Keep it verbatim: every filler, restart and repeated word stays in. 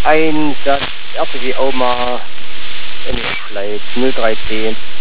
Einsatz R P G Oma M E Flight null drei zehn.